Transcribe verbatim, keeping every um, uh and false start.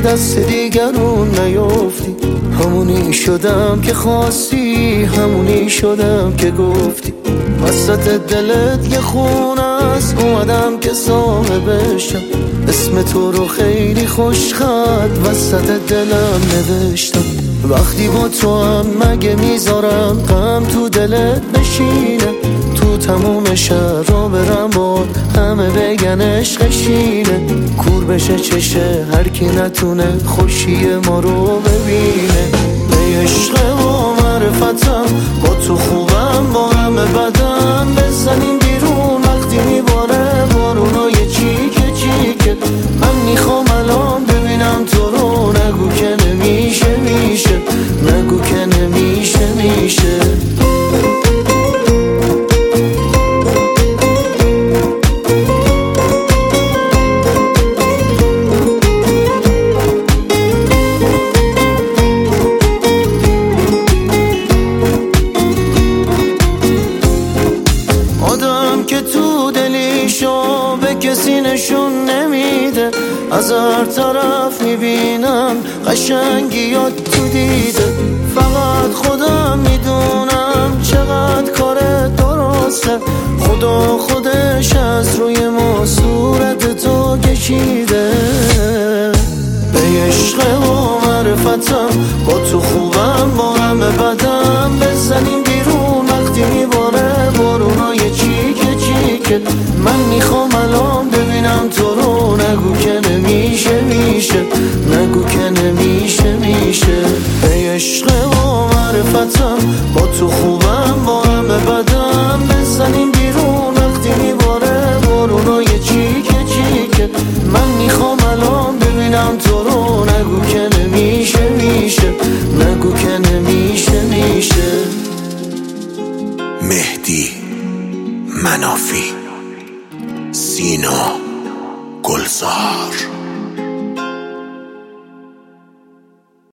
دست دیگرون نیافتی. همونی شدم که خواستی، همونی شدم که گفتی. وسط دلت یه خونه است، اومدم که صاحبشم. اسم تو رو خیلی خوشخط وسط دلم نوشتم. وقتی با تو هم مگه میذارم غم تو دلت نشینه؟ تو تموم شهر رو برم با همه بگن عشقشینه. کور بشه چشه هر کی نتونه خوشی ما رو ببینه. ای عشق و معرفتم، با تو خوبم با همه بدم. بزنیم بیرون وقتی میباره بارونای چیکه چیکه. من میخوام الان ببینم تو رو، نگو که نمیشه میشه، نگو که نمیشه میشه. آدم که تو دلیشو به کسی نشون نمیده، از هر طرف میبینم قشنگیات تو دیده. فقط خودم میدونم چقدر کارت درسته. خدا خودش از روی ما صورت تو کشیده. ای عشق و معرفتم، با تو خوبم با همه بدم. بزنیم بیرون وقتی میباره بارونای چیکه چیکه. من میخوام الان ببینم تو رو، نگو که نمیشه میشه، نگو که نمیشه میشه. ای عشق و معرفتم، با تو خوبم با همه بدم. بزنیم بیرون وقتی میباره بارونای چیکه چیکه. من میخوام الان ببینم تو رو، نگو که نمیشه میشه، نگو که نمیشه میشه. مهدی منافی، سینا گلزار.